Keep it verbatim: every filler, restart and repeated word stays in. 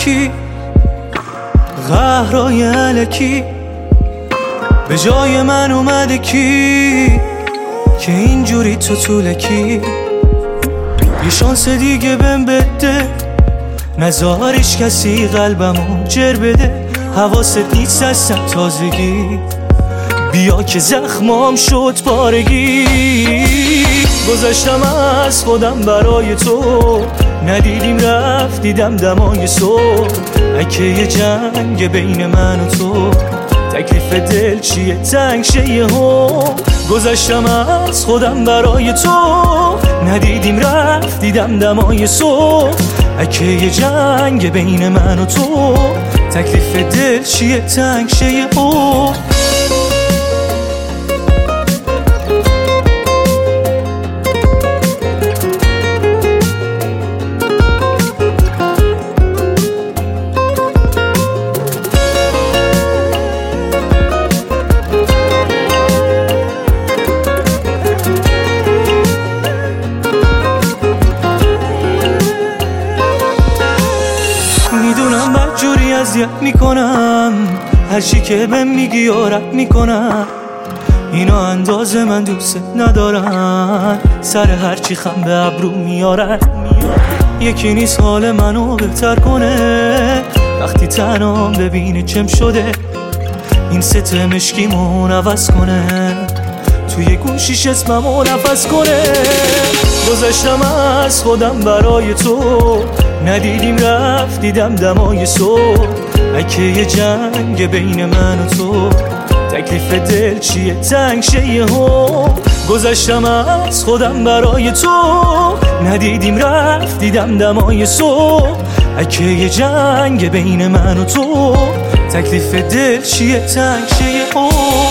علکی، قهرای علکی به جای من اومده کی که اینجوری تو طولکی. یه شانس دیگه بهم بده، نزارش کسی قلبمو جر بده. حواست نیست از تازگی، بیا که زخمام شد پارگی. گذشتم از خودم برای تو، ندیدیم رفت دیدم دمای صبح. اگه یه جنگ بین من و تو، تکلیف دل چیه تنگ شه یهو. گذشتم از خودم برای تو، ندیدیم رفت دیدم دمای صبح. اگه یه جنگ بین من و تو، تکلیف دل چیه تنگ شه یهو. میدونم بدجوری اذیت میکنم، هرچی که بهم میگی آرد میکنم. اینا اندازه من دوست ندارن، سر هرچی خم به ابرو میارن. یکی نیست حال منو بهتر کنه، وقتی تنام ببینه چم شده. این ست مشکیمون عوض کنه، توی گوشیش اسممو نفس کنه. گذشتم از خودم برای تو، ندیدیم رفت دیدم دمای صبح. اگه یه جنگ بین من و تو، تکلیف دل چیه تنگ شه یهو. گذشتم از خودم برای تو، ندیدیم رفت دیدم دمای صبح. اگه یه جنگ بین من و تو، تکلیف دل چیه تنگ شه یهو.